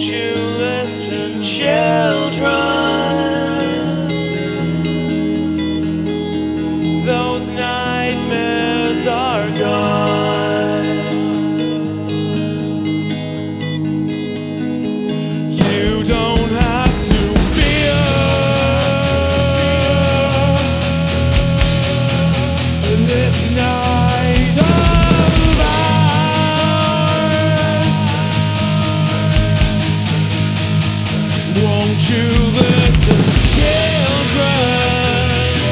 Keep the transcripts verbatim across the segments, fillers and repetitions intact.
you listen, children? Those nightmares are gone. You don't have to fear this night of ours. Won't you listen, children?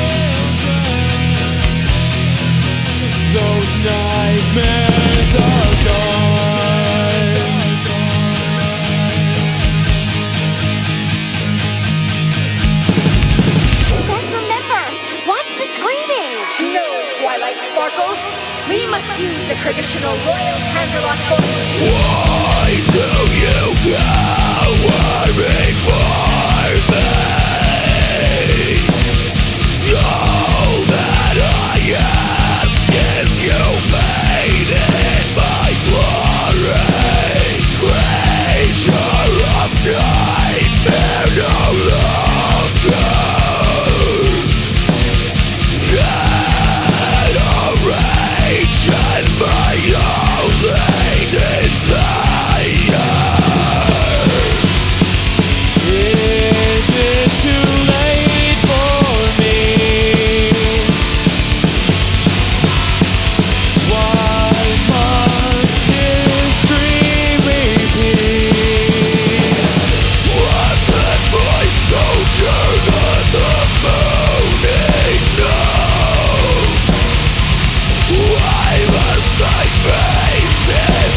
Those nightmares are gone. Then remember, watch the screaming. No, Twilight Sparkle. We must use the traditional Royal Canterlot formula. Why do you go worrying for me? All that I ask is you made in my glory. Creature of nightmare no longer. Adoration my only desire. Is it too late for me? Why must history repeat? Wasn't my sojourn the morning known? Why must I face this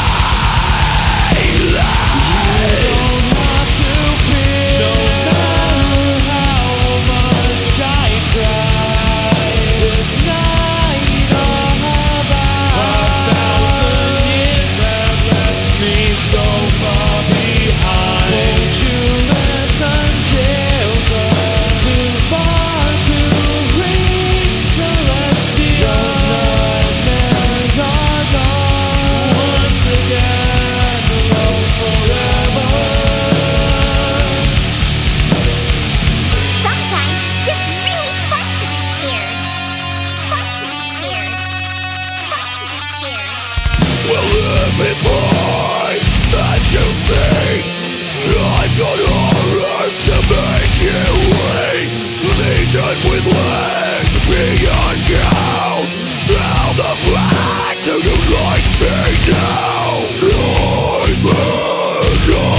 silence? Not to fear, no matter how much I try. This night of ours, a thousand years have left me so far behind. Won't you listen, children? Too far to reach celestial. Those nightmares are gone. Once again, alone forever. Sometimes it's just really fun to be scared. Fun to be scared. Fun to be scared. Well, if it's voice that you see, I've got horrors to make you wait. Legion with legs beyond count. How the black do you like me now? Nightmare,